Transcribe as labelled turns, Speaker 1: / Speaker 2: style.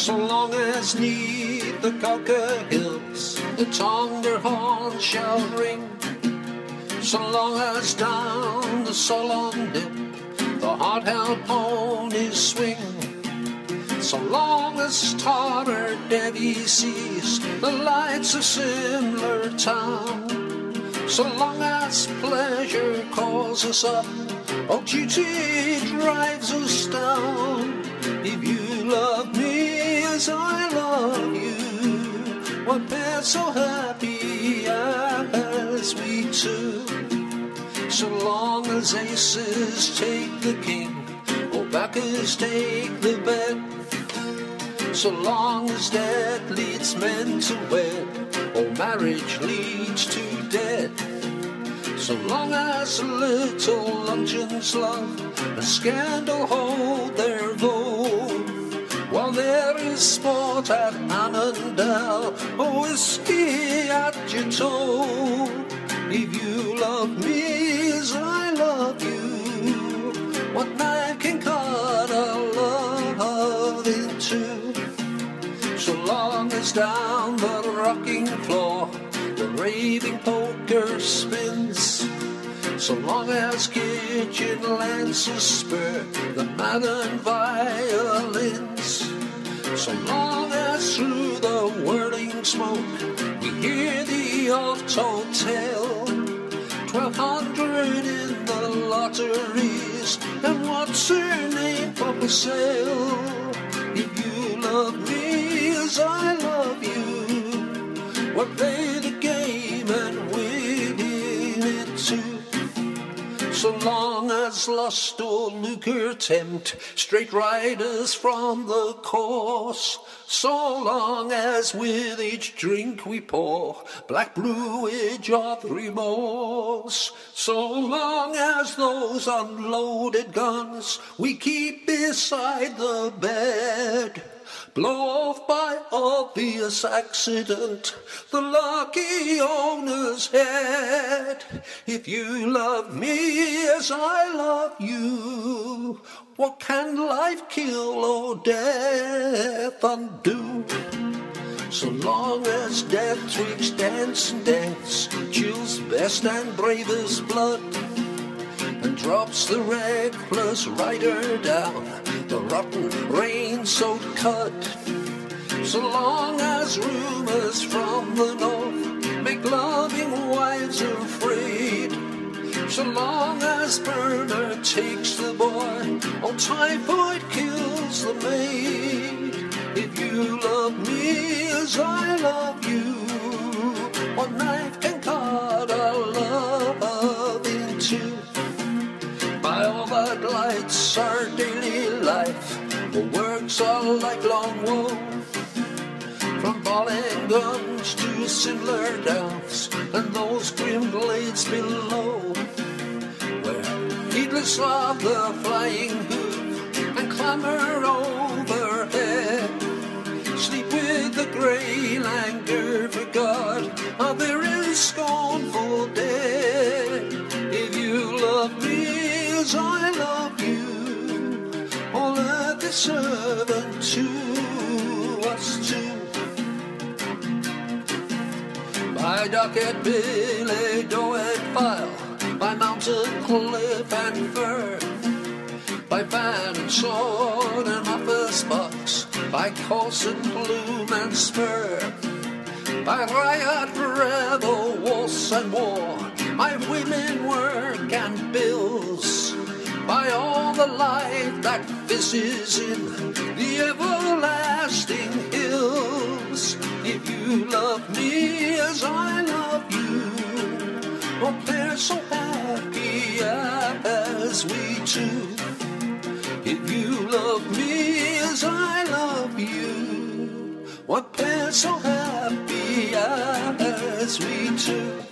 Speaker 1: So long as 'neath the Cauca hills the Tonga horn shall ring, so long as down the Solon dip the hot-held ponies swing, so long as Tartar Devi sees the lights of Simla town, so long as pleasure calls us up, or duty drives us down. If you love me as I love you, what pair so happy as we two? So long as aces take the king, or backers take the bet, so long as death leads men to wed, or marriage leads to death, so long as little luncheons love and scandal hold their vote, while there is sport at Annandale or whiskey at your toe. If you love me as I love you, what knife can cut our love in two? So long as down the rocking floor the raving poker spins, so long as kitchen lances spur the modern violins, so long as through the whirling smoke we hear the oft-told tale, 1,200 in the lotteries, and what's her name for sale? If you love me as I love you, we'll play the game and win it too. So long as lust or lucre tempt straight riders from the course, so long as with each drink we pour black brewage of remorse, so long as those unloaded guns we keep beside the bed blow off by obvious accident the lucky owner's head. If you love me as I love you, what can life kill or death undo? So long as death twixt dance and dance chills best and bravest blood, and drops the reckless rider down the rotten rain-soaked cut, so long as rumors from the north make loving wives afraid, so long as murder takes the boy or typhoid kills the maid. If you love me as I love you, what knife can cut our love in two? By all that lights our daily life, the works are like long woe, from ball and guns to similar downs and those grim glades below, where heedless of the flying hoof and clamor overhead, sleep with the grey languor for God of their scornful dead. If you love me as I love you, all earth is servant to us two. By docket, billy, doet, file, by mountain, cliff and fern, by fan and sword and office box, by corset, plume and spur, by riot, revel, waltz and war, by women, work and bills, by all the life that fizzes in the everlasting hills. If you love me as I love you, oh, they're so happy as we two. If you love me as I love you, what pair so happy as we two?